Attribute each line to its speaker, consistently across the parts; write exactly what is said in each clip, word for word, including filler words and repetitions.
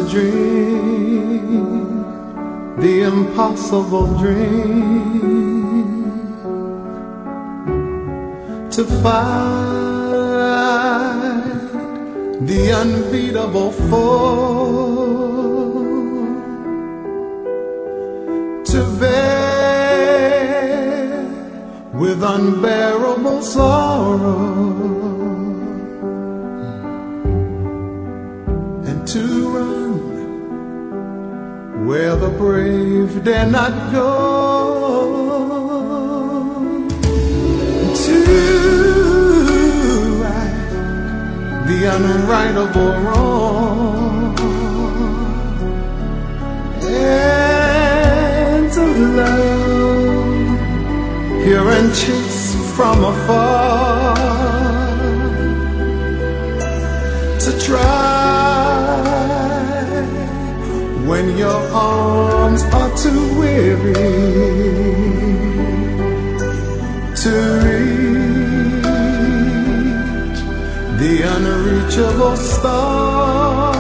Speaker 1: dream, the impossible dream, to find the unbeatable foe, to bear with unbearable sorrow, and to run where the brave dare not go, to right the unrightable wrong, and to love pure and chaste from afar, to try when your arms are too weary to reach the unreachable star.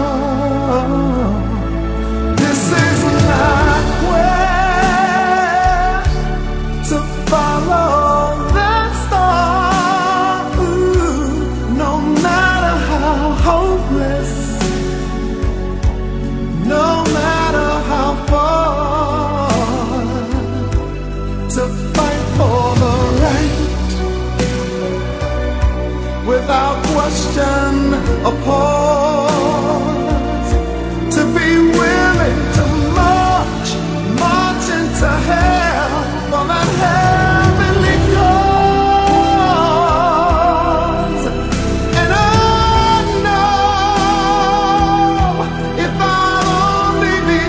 Speaker 1: This is not where to follow that star. Ooh, no matter how hopeless, no matter how far, to fight for the right, without question or pause, to be willing to march, march into hell for that heavenly cause. And I know if I'll only be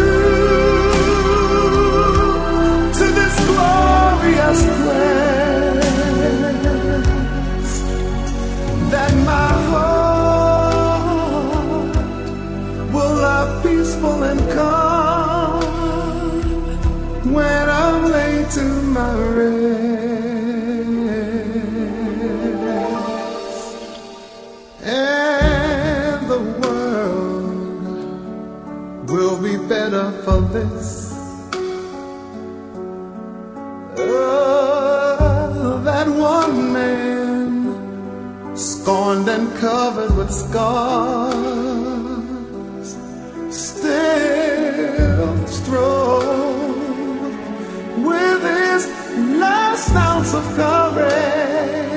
Speaker 1: true to this glorious quest, that my heart will lie peaceful and calm when I'm laid to my rest, and the world will be better for this. Oh, that one man, scorned and covered with scars, still strove with his last ounce of courage